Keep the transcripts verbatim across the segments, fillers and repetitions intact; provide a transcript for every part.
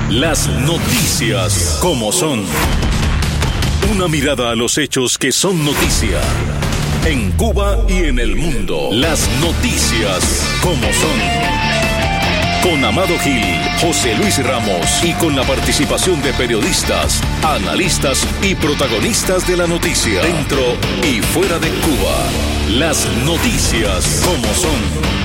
Las noticias como son. Una mirada a los hechos que son noticia. En Cuba y en el mundo. Las noticias como son. Con Amado Gil, José Luis Ramos y con la participación de periodistas, analistas y protagonistas de la noticia. Dentro y fuera de Cuba. Las noticias como son.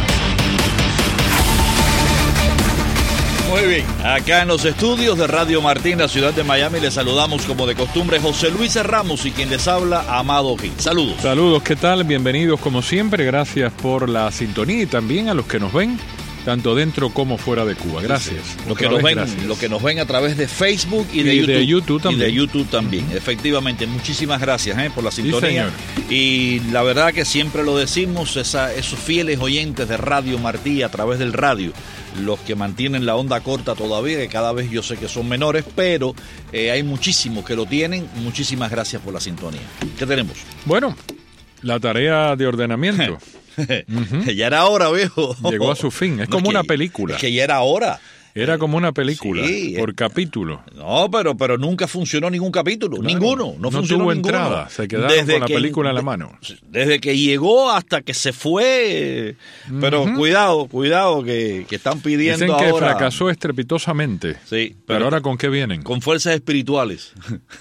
Muy bien, acá en los estudios de Radio Martín, la ciudad de Miami, les saludamos como de costumbre José Luis Ramos y quien les habla, Amado Gil. Saludos. Saludos, ¿qué tal? Bienvenidos como siempre, gracias por la sintonía y también a los que nos ven, tanto dentro como fuera de Cuba. Gracias. Sí, sí. Los, que nos ven, los que nos ven a través de Facebook y de, y YouTube, de YouTube también. Y de YouTube también. Efectivamente, muchísimas gracias eh, por la sintonía. Sí, y la verdad que siempre lo decimos, esa, esos fieles oyentes de Radio Martí a través del radio, los que mantienen la onda corta todavía, que cada vez yo sé que son menores, pero eh, hay muchísimos que lo tienen. Muchísimas gracias por la sintonía. ¿Qué tenemos? Bueno, la tarea de ordenamiento. Uh-huh. Ya era hora, viejo. Llegó a su fin. Es no, como es que, una película. Es que ya era hora. Era como una película, sí, por capítulo. No, pero pero nunca funcionó ningún capítulo, claro, ninguno. No, no funcionó tuvo ninguno. entrada, se quedaron desde con la que, película en la mano. Desde que llegó hasta que se fue. Pero uh-huh. cuidado, cuidado, que, que están pidiendo Dicen que ahora... fracasó estrepitosamente. Sí. Pero, pero ahora, ¿con qué vienen? Con fuerzas espirituales.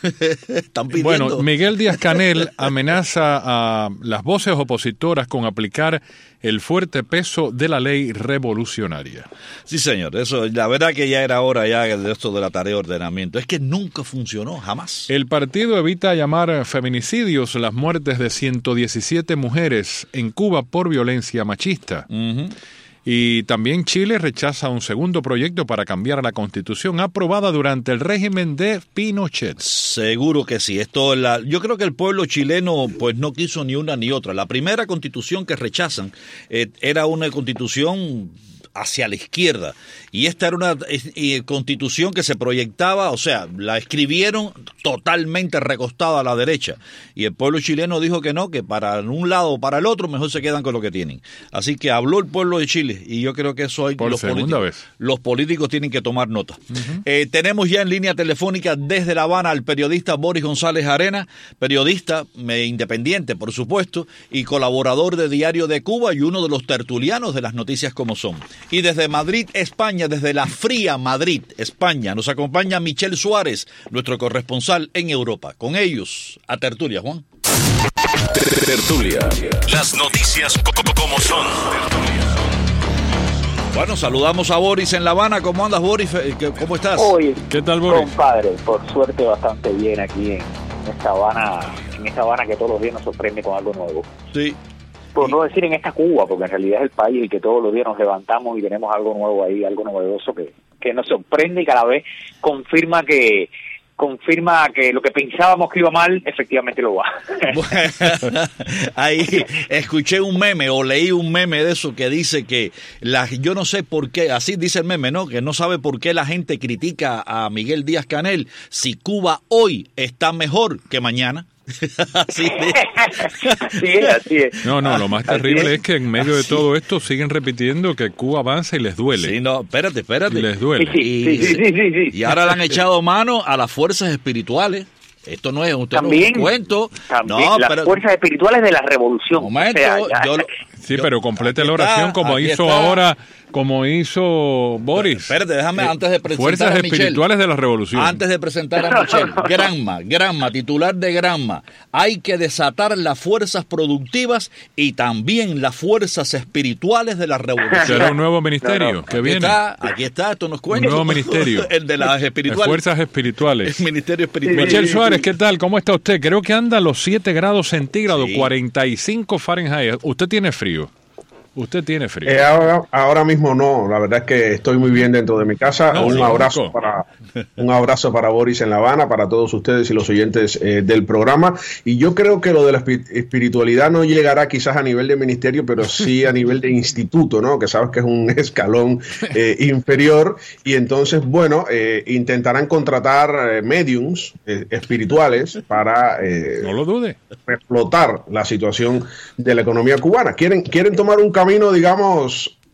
Están pidiendo... Bueno, Miguel Díaz-Canel amenaza a las voces opositoras con aplicar el fuerte peso de la ley revolucionaria. Sí, señor. Eso, la verdad que ya era hora ya de esto de la tarea de ordenamiento. Es que nunca funcionó, jamás. El partido evita llamar feminicidios las muertes de ciento diecisiete mujeres en Cuba por violencia machista. Uh-huh. Y también Chile rechaza un segundo proyecto para cambiar la Constitución aprobada durante el régimen de Pinochet. Seguro que sí. Esto la, yo creo que el pueblo chileno pues no quiso ni una ni otra. La primera Constitución que rechazan eh, era una Constitución hacia la izquierda, y esta era una eh, constitución que se proyectaba, o sea, la escribieron totalmente recostada a la derecha, y el pueblo chileno dijo que no, que para un lado o para el otro mejor se quedan con lo que tienen. Así que habló el pueblo de Chile, y yo creo que eso hay por los segunda políticos, vez. Los políticos tienen que tomar nota. Uh-huh. Eh, tenemos ya en línea telefónica desde La Habana al periodista Boris González Arena, periodista eh, independiente, por supuesto, y colaborador de Diario de Cuba y uno de los tertulianos de las noticias como son. Y desde Madrid, España, desde la fría Madrid, España, nos acompaña Michelle Suárez, nuestro corresponsal en Europa. Con ellos, a Tertulia, Juan. Tertulia. Las noticias como son. Bueno, saludamos a Boris en La Habana. ¿Cómo andas, Boris? ¿Cómo estás? Oye, ¿qué tal, Boris? Compadre, por suerte bastante bien aquí en esta Habana, en esta Habana que todos los días nos sorprende con algo nuevo. Sí. Por no decir en esta Cuba, porque en realidad es el país y que todos los días nos levantamos y tenemos algo nuevo ahí, algo novedoso que, que nos sorprende y cada vez confirma que confirma que lo que pensábamos que iba mal, efectivamente lo va. Bueno, ahí escuché un meme o leí un meme de eso que dice que la, yo no sé por qué, así dice el meme, ¿no? Que no sabe por qué la gente critica a Miguel Díaz-Canel si Cuba hoy está mejor que mañana. Así es. Así es, así es. No, no, lo más terrible es. es que en medio de todo esto siguen repitiendo que Cuba avanza y les duele. Sí, no, espérate, espérate. Y les duele. Sí, sí, sí, sí, sí, sí. Y ahora le han echado mano a las fuerzas espirituales. Esto no es un, también, un cuento. También no, las pero, fuerzas espirituales de la revolución. Momento, o sea, ya, yo, sí, yo, pero complete la oración está, como hizo está. ahora, como hizo Boris. Espérate, déjame eh, antes de presentar Fuerzas a Michelle, espirituales de la revolución. Antes de presentar a Michelle, Granma, Granma, titular de Granma. Hay que desatar las fuerzas productivas y también las fuerzas espirituales de la revolución. Será un nuevo ministerio no, no. que aquí viene. Está, aquí está, esto nos cuenta. Un nuevo ministerio. El de las espirituales. De fuerzas espirituales. El ministerio espiritual. Michelle Suárez, ¿qué tal? ¿Cómo está usted? Creo que anda a los siete grados centígrados, sí. cuarenta y cinco Fahrenheit. ¿Usted tiene frío? Usted tiene frío. Eh, ahora, ahora mismo no, la verdad es que estoy muy bien dentro de mi casa. No, un sí, abrazo loco. para un abrazo para Boris en La Habana, para todos ustedes y los oyentes eh, del programa. Y yo creo que lo de la espiritualidad no llegará quizás a nivel de ministerio, pero sí a nivel de instituto, ¿no? Que sabes que es un escalón eh, inferior. Y entonces, bueno, eh, intentarán contratar eh, mediums eh, espirituales para eh, no lo dude. explotar la situación de la economía cubana. Quieren, quieren tomar un camino, digamos,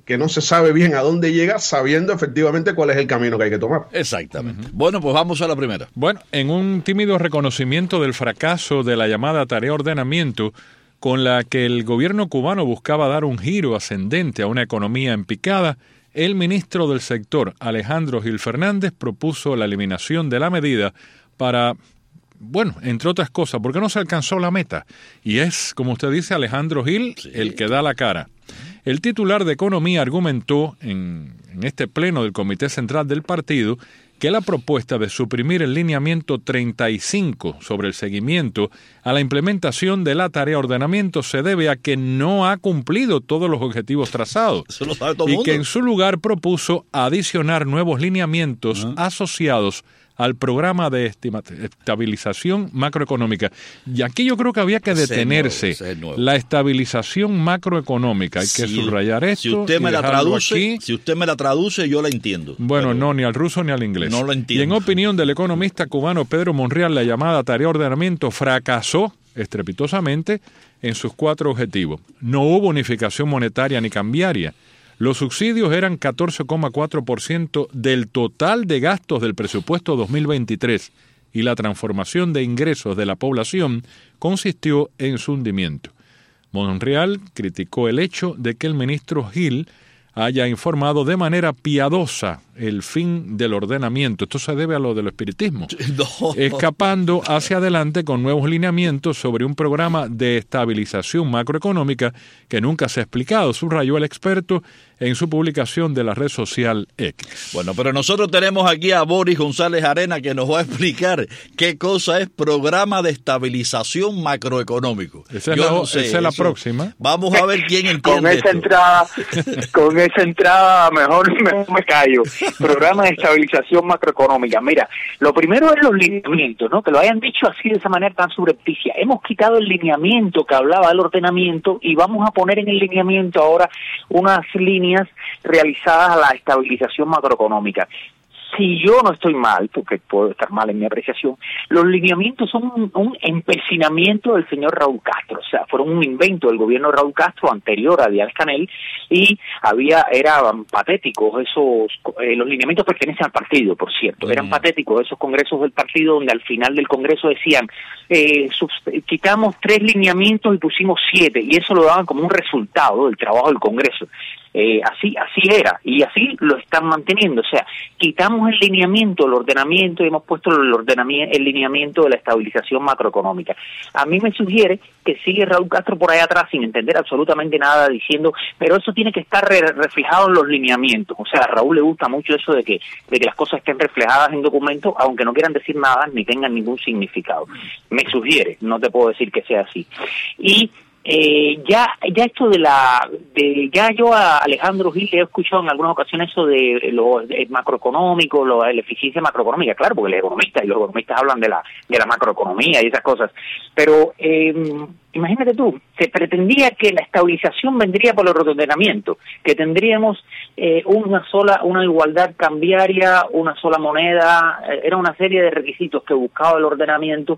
que no se sabe bien a dónde llega, sabiendo efectivamente cuál es el camino que hay que tomar. Exactamente. Uh-huh. Bueno, pues vamos a la primera. Bueno, en un tímido reconocimiento del fracaso de la llamada tarea ordenamiento, con la que el gobierno cubano buscaba dar un giro ascendente a una economía en picada, el ministro del sector, Alejandro Gil Fernández, propuso la eliminación de la medida para, bueno, entre otras cosas, porque no se alcanzó la meta. Y es, como usted dice, Alejandro Gil, sí, el que da la cara. El titular de Economía argumentó en, en este pleno del Comité Central del partido que la propuesta de suprimir el lineamiento treinta y cinco sobre el seguimiento a la implementación de la tarea ordenamiento se debe a que no ha cumplido todos los objetivos trazados. Eso lo sabe todo el y mundo. Que en su lugar propuso adicionar nuevos lineamientos uh-huh. asociados al programa de estima- estabilización macroeconómica. Y aquí yo creo que había que detenerse. Ese es nuevo, ese es nuevo. La estabilización macroeconómica. Hay que si, subrayar esto. Si usted me y la traduce, aquí. si usted me la traduce, yo la entiendo. Bueno, no, ni al ruso ni al inglés. No lo entiendo. Y en opinión del economista cubano Pedro Monreal, la llamada tarea ordenamiento fracasó estrepitosamente en sus cuatro objetivos. No hubo unificación monetaria ni cambiaria. Los subsidios eran catorce coma cuatro por ciento del total de gastos del presupuesto dos mil veintitrés y la transformación de ingresos de la población consistió en su hundimiento. Monreal criticó el hecho de que el ministro Gil haya informado de manera piadosa el fin del ordenamiento. Esto se debe a lo del espiritismo. No. Escapando hacia adelante con nuevos lineamientos sobre un programa de estabilización macroeconómica que nunca se ha explicado, subrayó el experto en su publicación de la red social X. Bueno, pero nosotros tenemos aquí a Boris González Arena que nos va a explicar qué cosa es programa de estabilización macroeconómico. Esa es, la, no sé, esa es la próxima. Vamos a ver quién entiende con esa esto. entrada, con esa entrada mejor, mejor me callo. Programa de estabilización macroeconómica. Mira, lo primero es los lineamientos, ¿no? Que lo hayan dicho así de esa manera tan subrepticia. Hemos quitado el lineamiento que hablaba del ordenamiento y vamos a poner en el lineamiento ahora unas líneas realizadas a la estabilización macroeconómica. Si yo no estoy mal, porque puedo estar mal en mi apreciación, los lineamientos son un, un empecinamiento del señor Raúl Castro, o sea, fueron un invento del gobierno de Raúl Castro anterior a Díaz-Canel y había, eran patéticos esos, eh, los lineamientos pertenecen al partido, por cierto, eran patéticos esos congresos del partido donde al final del congreso decían, eh, sus, quitamos tres lineamientos y pusimos siete, y eso lo daban como un resultado del trabajo del congreso. Eh, así así era, y así lo están manteniendo, o sea, quitamos el lineamiento, el ordenamiento, y hemos puesto el ordenamiento, el lineamiento de la estabilización macroeconómica. A mí me sugiere que sigue Raúl Castro por allá atrás sin entender absolutamente nada, diciendo, pero eso tiene que estar re reflejado en los lineamientos. O sea, a Raúl le gusta mucho eso de que, de que las cosas estén reflejadas en documentos, aunque no quieran decir nada ni tengan ningún significado. Me sugiere, no te puedo decir que sea así. Y Eh, ya ya esto de la de ya yo a Alejandro Gil le he escuchado en algunas ocasiones eso de lo de macroeconómico, lo de la eficiencia macroeconómica, claro, porque él es economista y los economistas hablan de la de la macroeconomía y esas cosas, pero eh, imagínate tú, se pretendía que la estabilización vendría por el ordenamiento, que tendríamos eh, una sola una igualdad cambiaria, una sola moneda, eh, era una serie de requisitos que buscaba el ordenamiento.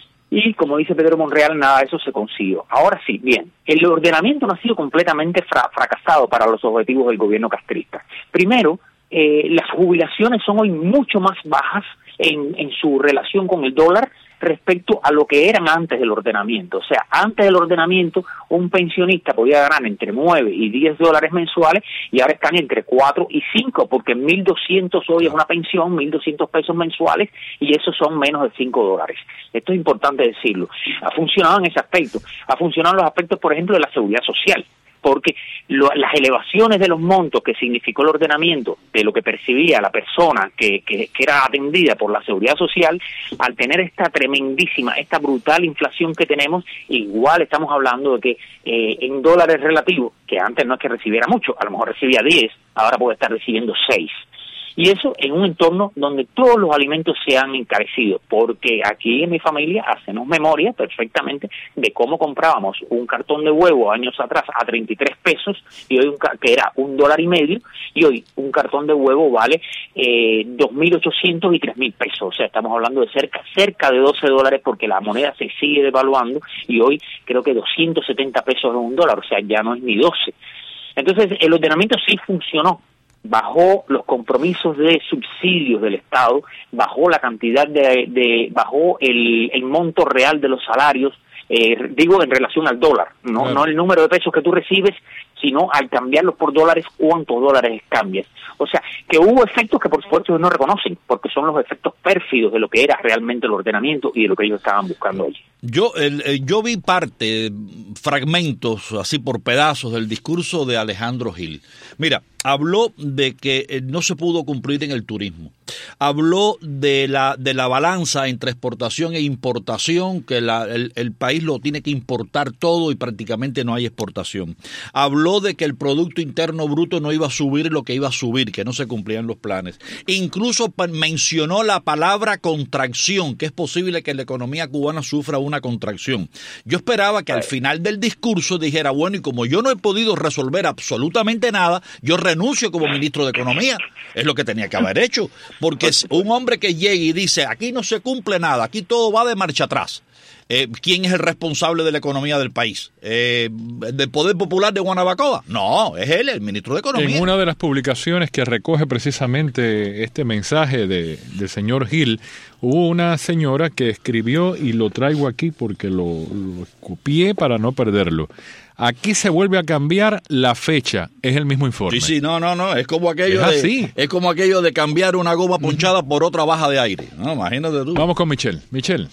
Y como dice Pedro Monreal, nada de eso se consiguió. Ahora sí, bien, el ordenamiento no ha sido completamente fra fracasado para los objetivos del gobierno castrista. Primero, eh, las jubilaciones son hoy mucho más bajas en, en su relación con el dólar respecto a lo que eran antes del ordenamiento. O sea, antes del ordenamiento, un pensionista podía ganar entre nueve y diez dólares mensuales y ahora están entre cuatro y cinco, porque mil doscientos hoy es una pensión, mil doscientos pesos mensuales, y esos son menos de cinco dólares. Esto es importante decirlo. Ha funcionado en ese aspecto. Ha funcionado en los aspectos, por ejemplo, de la seguridad social, porque lo, las elevaciones de los montos que significó el ordenamiento de lo que percibía la persona que, que, que era atendida por la seguridad social, al tener esta tremendísima, esta brutal inflación que tenemos, igual estamos hablando de que eh, en dólares relativos, que antes no es que recibiera mucho, a lo mejor recibía diez, ahora puede estar recibiendo seis. Y eso en un entorno donde todos los alimentos se han encarecido, porque aquí en mi familia hacemos memoria perfectamente de cómo comprábamos un cartón de huevo años atrás a treinta y tres pesos, y hoy un, que era un dólar y medio, y hoy un cartón de huevo vale eh, dos mil ochocientos y tres mil pesos. O sea, estamos hablando de cerca, cerca de doce dólares, porque la moneda se sigue devaluando, y hoy creo que doscientos setenta pesos es un dólar, o sea, ya no es ni doce. Entonces, el ordenamiento sí funcionó. Bajó los compromisos de subsidios del Estado, bajó la cantidad de, de bajó el, el monto real de los salarios, eh, digo en relación al dólar, no, claro. no el número de pesos que tú recibes, sino al cambiarlos por dólares, cuántos dólares cambias. O sea, que hubo efectos que por supuesto no reconocen, porque son los efectos pérfidos de lo que era realmente el ordenamiento y de lo que ellos estaban buscando allí. Yo, el, el, yo vi parte, fragmentos, así por pedazos, del discurso de Alejandro Gil. Mira, habló de que no se pudo cumplir en el turismo. Habló de la de la balanza entre exportación e importación, que la, el, el país lo tiene que importar todo y prácticamente no hay exportación. Habló de que el Producto Interno Bruto no iba a subir lo que iba a subir, que no se cumplían los planes. Incluso mencionó la palabra contracción, que es posible que la economía cubana sufra una contracción. Yo esperaba que al final del discurso dijera, bueno, y como yo no he podido resolver absolutamente nada, yo renuncio como ministro de Economía. Es lo que tenía que haber hecho. Porque un hombre que llegue y dice, aquí no se cumple nada, aquí todo va de marcha atrás. Eh, ¿Quién es el responsable de la economía del país? Eh, ¿Del Poder Popular de Guanabacoa? No, es él, el ministro de Economía. En una de las publicaciones que recoge precisamente este mensaje de, del señor Gil, hubo una señora que escribió, y lo traigo aquí porque lo, lo copié para no perderlo. Aquí se vuelve a cambiar la fecha, es el mismo informe. Sí, sí, no, no, no, es como aquello, es, de, es como aquello de cambiar una goma ponchada por otra baja de aire. No, imagínate tú. Vamos con Michelle. Michelle.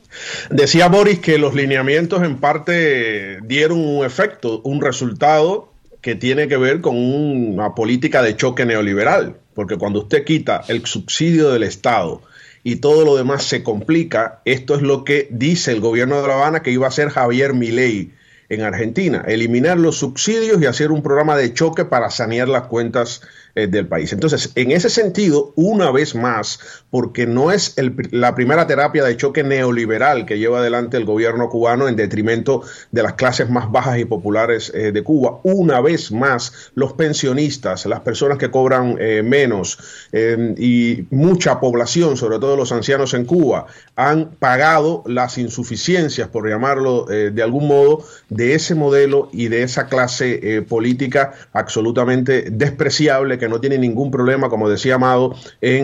Decía Boris que los lineamientos en parte dieron un efecto, un resultado que tiene que ver con una política de choque neoliberal, porque cuando usted quita el subsidio del Estado y todo lo demás se complica, esto es lo que dice el gobierno de La Habana que iba a hacer Javier Milei en Argentina, eliminar los subsidios y hacer un programa de choque para sanear las cuentas eh, del país. Entonces, en ese sentido, una vez más, porque no es el, la primera terapia de choque neoliberal que lleva adelante el gobierno cubano en detrimento de las clases más bajas y populares eh, de Cuba, una vez más, los pensionistas, las personas que cobran eh, menos eh, y mucha población, sobre todo los ancianos en Cuba, han pagado las insuficiencias, por llamarlo eh, de algún modo, de ese modelo y de esa clase eh, política absolutamente despreciable, que no tiene ningún problema, como decía Amado,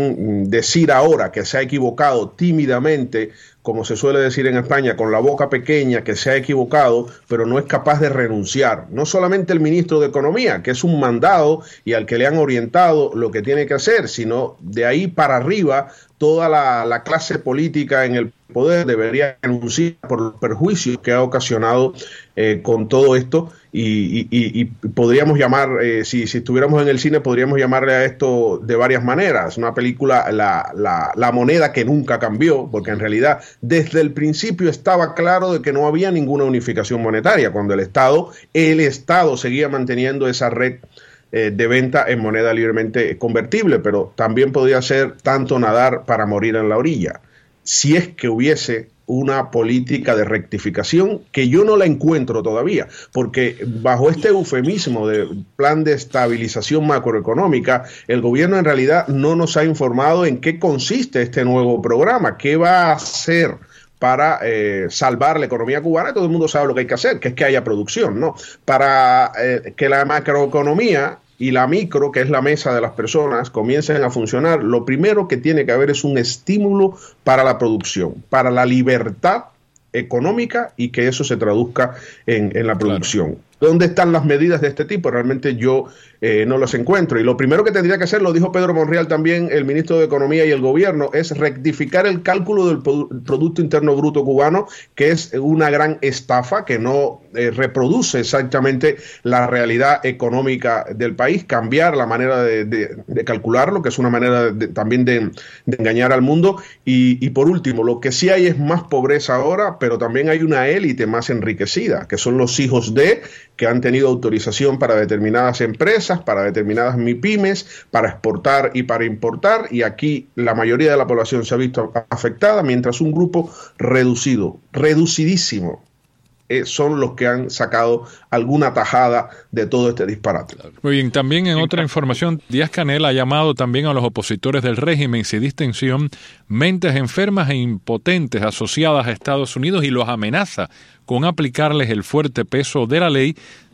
en decir ahora que se ha equivocado tímidamente, como se suele decir en España, con la boca pequeña, que se ha equivocado, pero no es capaz de renunciar. No solamente el ministro de Economía, que es un mandado y al que le han orientado lo que tiene que hacer, sino de ahí para arriba, toda la, la clase política en el poder debería renunciar por los perjuicios que ha ocasionado eh, con todo esto y, y, y podríamos llamar, eh, si, si estuviéramos en el cine, podríamos llamarle a esto de varias maneras. Una película, la, la, la moneda que nunca cambió, porque en realidad desde el principio estaba claro de que no había ninguna unificación monetaria, cuando el Estado, el Estado seguía manteniendo esa red eh, de venta en moneda libremente convertible, pero también podía ser tanto nadar para morir en la orilla. Si es que hubiese una política de rectificación, que yo no la encuentro todavía, porque bajo este eufemismo de plan de estabilización macroeconómica, el gobierno en realidad no nos ha informado en qué consiste este nuevo programa, qué va a hacer para eh, salvar la economía cubana. Todo el mundo sabe lo que hay que hacer, que es que haya producción, ¿no? Para eh, que la macroeconomía y la micro, que es la mesa de las personas, comiencen a funcionar, lo primero que tiene que haber es un estímulo para la producción, para la libertad económica y que eso se traduzca en, en la producción. Claro. ¿Dónde están las medidas de este tipo? Realmente yo eh, no las encuentro. Y lo primero que tendría que hacer, lo dijo Pedro Monreal también, el ministro de Economía y el gobierno, es rectificar el cálculo del Producto Interno Bruto cubano, que es una gran estafa, que no eh, reproduce exactamente la realidad económica del país, cambiar la manera de, de, de calcularlo, que es una manera de, también de, de engañar al mundo. Y, y por último, lo que sí hay es más pobreza ahora, pero también hay una élite más enriquecida, que son los hijos de, que han tenido autorización para determinadas empresas, para determinadas MIPYMES, para exportar y para importar, y aquí la mayoría de la población se ha visto afectada, mientras un grupo reducido, reducidísimo, eh, son los que han sacado alguna tajada de todo este disparate. Muy bien, también en otra información, Díaz-Canel ha llamado también a los opositores del régimen sin distinción mentes enfermas e impotentes asociadas a Estados Unidos y los amenaza con aplicarles el fuerte peso de la ley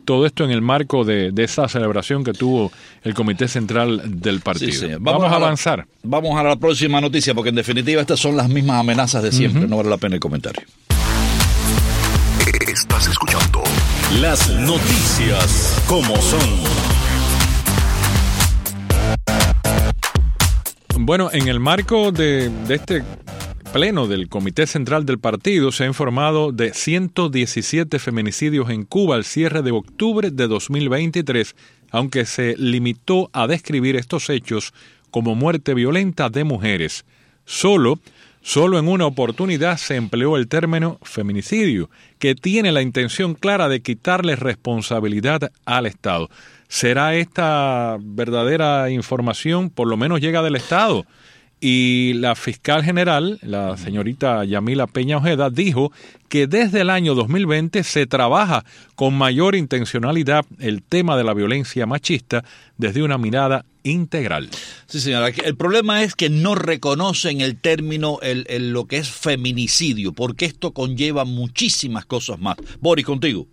Todo esto en el marco de, de esa celebración que tuvo el Comité Central del partido. Sí, vamos, vamos a, a avanzar. La, vamos a la próxima noticia, porque en definitiva estas son las mismas amenazas de siempre. Uh-huh. No vale la pena el comentario. Estás escuchando las noticias como son. Bueno, en el marco de, de este pleno del Comité Central del partido se ha informado de ciento diecisiete feminicidios en Cuba al cierre de octubre de dos mil veintitrés, aunque se limitó a describir estos hechos como muerte violenta de mujeres. Solo, solo en una oportunidad se empleó el término feminicidio, que tiene la intención clara de quitarle responsabilidad al Estado. ¿Será esta verdadera información? Por lo menos llega del Estado. Y la fiscal general, la señorita Yamila Peña Ojeda, dijo que desde el año dos mil veinte se trabaja con mayor intencionalidad el tema de la violencia machista desde una mirada integral. Sí, señora. El problema es que no reconocen el término, el, el, lo que es feminicidio, porque esto conlleva muchísimas cosas más. Boris, contigo.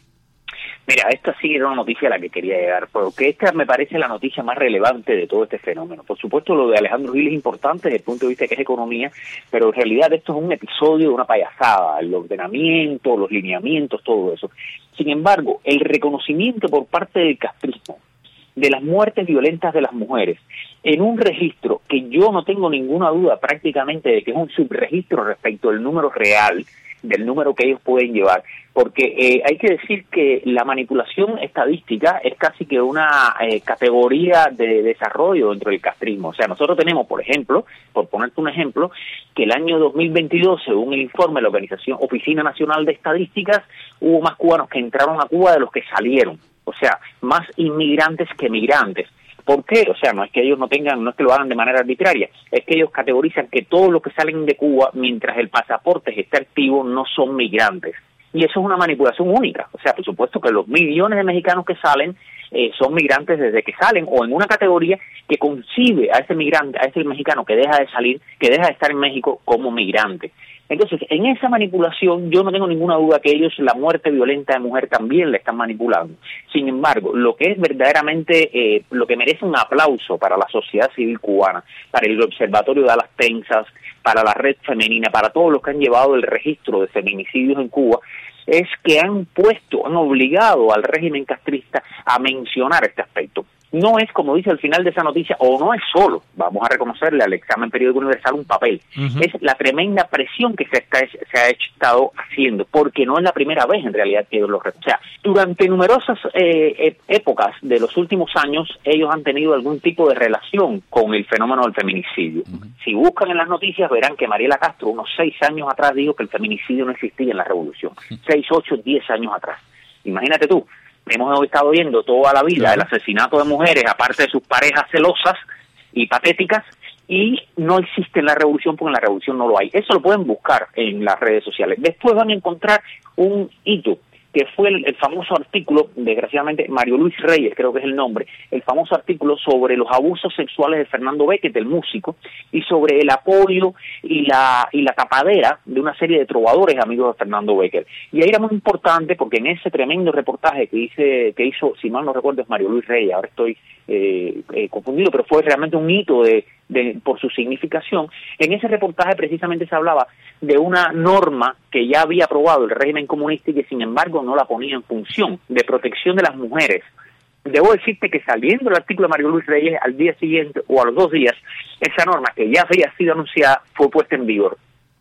Mira, esta sí era una noticia a la que quería llegar, porque esta me parece la noticia más relevante de todo este fenómeno. Por supuesto, lo de Alejandro Gil es importante desde el punto de vista de que es economía, pero en realidad esto es un episodio de una payasada, el ordenamiento, los lineamientos, todo eso. Sin embargo, el reconocimiento por parte del castrismo de las muertes violentas de las mujeres en un registro que yo no tengo ninguna duda prácticamente de que es un subregistro respecto al número real, del número que ellos pueden llevar, porque eh, hay que decir que la manipulación estadística es casi que una eh, categoría de desarrollo dentro del castrismo. O sea, nosotros tenemos, por ejemplo, por ponerte un ejemplo, que el año dos mil veintidós, según el informe de la Organización Oficina Nacional de Estadísticas, hubo más cubanos que entraron a Cuba de los que salieron. O sea, más inmigrantes que migrantes. ¿Por qué? O sea, no es que ellos no tengan, no es que lo hagan de manera arbitraria, es que ellos categorizan que todos los que salen de Cuba, mientras el pasaporte esté activo, no son migrantes. Y eso es una manipulación única. O sea, por supuesto que los millones de mexicanos que salen eh, son migrantes desde que salen, o en una categoría que concibe a ese migrante, a ese mexicano que deja de salir, que deja de estar en México como migrante. Entonces, en esa manipulación yo no tengo ninguna duda que ellos la muerte violenta de mujer también la están manipulando. Sin embargo, lo que es verdaderamente, eh, lo que merece un aplauso para la sociedad civil cubana, para el Observatorio de Alas Tensas, para la Red Femenina, para todos los que han llevado el registro de feminicidios en Cuba, es que han puesto, han obligado al régimen castrista a mencionar este aspecto. No es, como dice al final de esa noticia, o no es solo, vamos a reconocerle al examen periódico universal un papel, uh-huh. Es la tremenda presión que se, está, se ha estado haciendo, porque no es la primera vez en realidad que ellos lo reconocen. O sea, durante numerosas eh, épocas de los últimos años, ellos han tenido algún tipo de relación con el fenómeno del feminicidio. Uh-huh. Si buscan en las noticias, verán que Mariela Castro, unos seis años atrás, dijo que el feminicidio no existía en la revolución. Uh-huh. Seis, ocho, diez años atrás. Imagínate tú. Hemos estado viendo toda la vida el asesinato de mujeres, aparte de sus parejas celosas y patéticas, y no existe en la revolución porque en la revolución no lo hay. Eso lo pueden buscar en las redes sociales. Después van a encontrar un hito, que fue el, el famoso artículo, desgraciadamente, Mario Luis Reyes, creo que es el nombre, el famoso artículo sobre los abusos sexuales de Fernando Becket, el músico, y sobre el apoyo y la y la tapadera de una serie de trovadores amigos de Fernando Becket. Y ahí era muy importante porque en ese tremendo reportaje que hice, que hizo, si mal no recuerdo, es Mario Luis Reyes, ahora estoy eh, eh, confundido, pero fue realmente un hito de, de por su significación. En ese reportaje precisamente se hablaba de una norma que ya había aprobado el régimen comunista y que sin embargo no la ponía en función, de protección de las mujeres. Debo decirte que saliendo el artículo de Mario Luis Reyes, al día siguiente o a los dos días, esa norma que ya había sido anunciada fue puesta en vigor.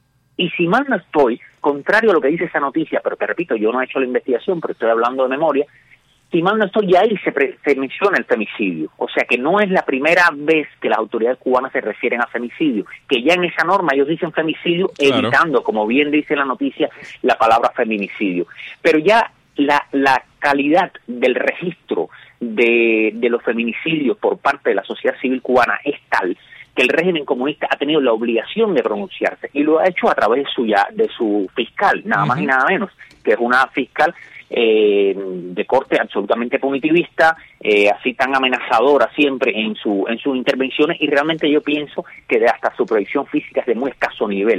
Y si mal no estoy, contrario a lo que dice esa noticia, pero te repito, yo no he hecho la investigación, pero estoy hablando de memoria, si mal no estoy, ya ahí se, pre- se menciona el femicidio. O sea que no es la primera vez que las autoridades cubanas se refieren a femicidio, que ya en esa norma ellos dicen femicidio, claro, evitando, como bien dice la noticia, la palabra feminicidio. Pero ya la, la calidad del registro de, de los feminicidios por parte de la sociedad civil cubana es tal que el régimen comunista ha tenido la obligación de pronunciarse, y lo ha hecho a través de su, ya, de su fiscal, nada más uh-huh. y nada menos, que es una fiscal Eh, de corte absolutamente punitivista, eh, así tan amenazadora siempre en su en sus intervenciones, y realmente yo pienso que de hasta su proyección física es de muy escaso nivel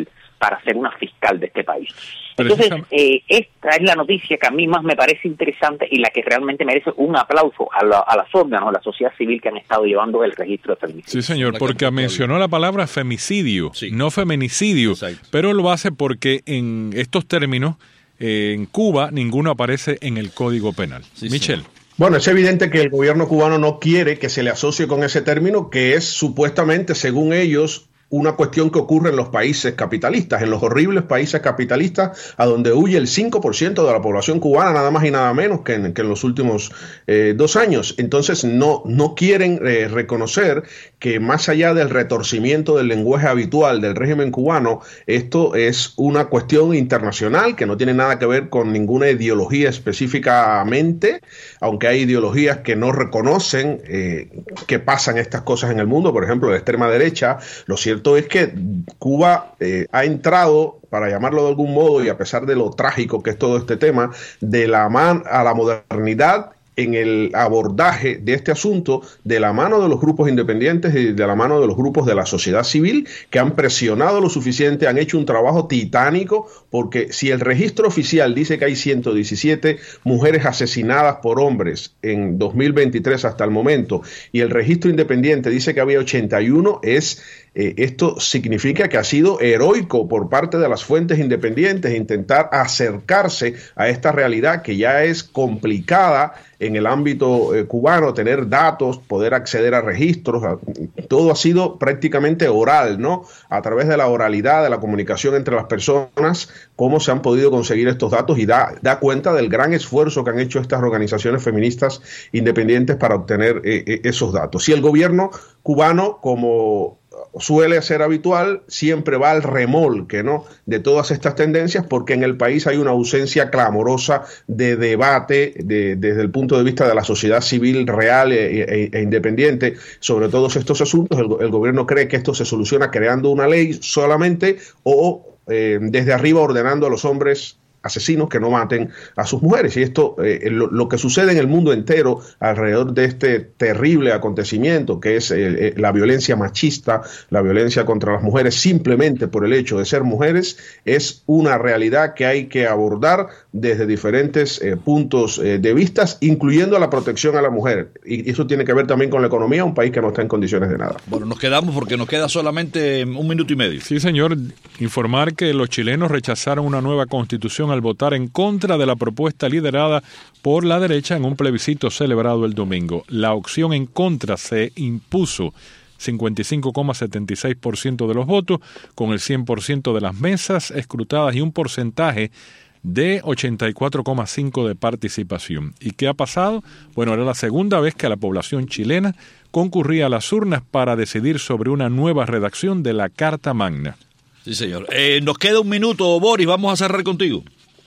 para ser una fiscal de este país. Entonces, eh, esta es la noticia que a mí más me parece interesante y la que realmente merece un aplauso a, la, a las órganos, a la sociedad civil que han estado llevando el registro de feminicidios. Sí, señor, porque mencionó la palabra femicidio, sí. no feminicidio, exacto. Pero lo hace porque en estos términos, eh, en Cuba, ninguno aparece en el Código Penal. Sí, Michelle. Sí. Bueno, es evidente que el gobierno cubano no quiere que se le asocie con ese término, que es supuestamente, según ellos, una cuestión que ocurre en los países capitalistas, en los horribles países capitalistas, a donde huye el cinco por ciento de la población cubana, nada más y nada menos que en, que en los últimos eh, dos años. Entonces, no, no quieren eh, reconocer que más allá del retorcimiento del lenguaje habitual del régimen cubano, esto es una cuestión internacional que no tiene nada que ver con ninguna ideología específicamente, aunque hay ideologías que no reconocen eh, que pasan estas cosas en el mundo, por ejemplo, la extrema derecha. Lo cierto es que Cuba eh, ha entrado, para llamarlo de algún modo, y a pesar de lo trágico que es todo este tema, de la man a la modernidad en el abordaje de este asunto, de la mano de los grupos independientes y de la mano de los grupos de la sociedad civil, que han presionado lo suficiente, han hecho un trabajo titánico, porque si el registro oficial dice que hay ciento diecisiete mujeres asesinadas por hombres en dos mil veintitrés hasta el momento, y el registro independiente dice que había ochenta y uno, es... Eh, esto significa que ha sido heroico por parte de las fuentes independientes intentar acercarse a esta realidad que ya es complicada en el ámbito eh, cubano, tener datos, poder acceder a registros, a, todo ha sido prácticamente oral, ¿no? A través de la oralidad, de la comunicación entre las personas, cómo se han podido conseguir estos datos, y da, da cuenta del gran esfuerzo que han hecho estas organizaciones feministas independientes para obtener eh, esos datos. Y el gobierno cubano, como suele ser habitual, siempre va al remolque, ¿no?, de todas estas tendencias, porque en el país hay una ausencia clamorosa de debate de, desde el punto de vista de la sociedad civil real e, e, e independiente sobre todos estos asuntos. El, el gobierno cree que esto se soluciona creando una ley solamente o eh, desde arriba ordenando a los hombres asesinos que no maten a sus mujeres. Y esto, eh, lo, lo que sucede en el mundo entero alrededor de este terrible acontecimiento que es eh, eh, la violencia machista, la violencia contra las mujeres simplemente por el hecho de ser mujeres, es una realidad que hay que abordar desde diferentes eh, puntos eh, de vista, incluyendo la protección a la mujer. Y eso tiene que ver también con la economía, un país que no está en condiciones de nada. Bueno, nos quedamos porque nos queda solamente un minuto y medio. Sí, señor. Informar que los chilenos rechazaron una nueva constitución al votar en contra de la propuesta liderada por la derecha en un plebiscito celebrado el domingo. La opción en contra se impuso cincuenta y cinco coma setenta y seis por ciento de los votos, con el cien por ciento de las mesas escrutadas y un porcentaje de ochenta y cuatro coma cinco por ciento de participación. ¿Y qué ha pasado? Bueno, era la segunda vez que la población chilena concurría a las urnas para decidir sobre una nueva redacción de la Carta Magna. Sí, señor. Eh, nos queda un minuto, Boris, vamos a cerrar contigo.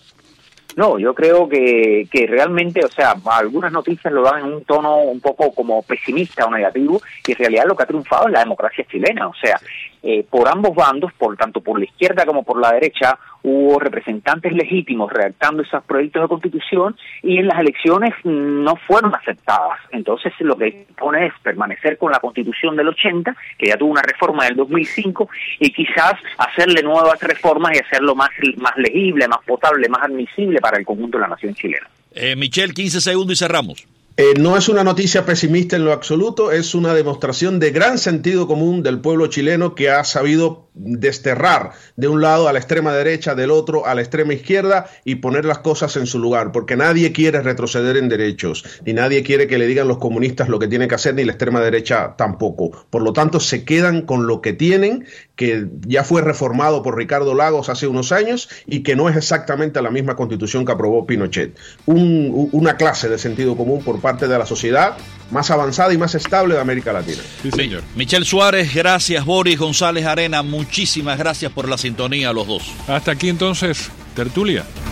No, yo creo que, que realmente, o sea, algunas noticias lo dan en un tono un poco como pesimista o negativo, y en realidad lo que ha triunfado es la democracia chilena. O sea, eh, por ambos bandos, por tanto por la izquierda como por la derecha, hubo representantes legítimos redactando esos proyectos de constitución, y en las elecciones no fueron aceptadas. Entonces lo que pone es permanecer con la constitución del ochenta, que ya tuvo una reforma del dos mil cinco, y quizás hacerle nuevas reformas y hacerlo más, más legible, más potable, más admisible para el conjunto de la nación chilena. Eh, Michelle, quince segundos y cerramos. Eh, no es una noticia pesimista en lo absoluto, es una demostración de gran sentido común del pueblo chileno, que ha sabido desterrar de un lado a la extrema derecha, del otro a la extrema izquierda, y poner las cosas en su lugar, porque nadie quiere retroceder en derechos, ni nadie quiere que le digan los comunistas lo que tienen que hacer, ni la extrema derecha tampoco. Por lo tanto, se quedan con lo que tienen, que ya fue reformado por Ricardo Lagos hace unos años y que no es exactamente la misma constitución que aprobó Pinochet. Un, una clase de sentido común por parte de la sociedad más avanzada y más estable de América Latina. Sí, señor. Michelle Suárez, gracias. Boris González Arena, muchísimas gracias por la sintonía a los dos. Hasta aquí entonces, tertulia.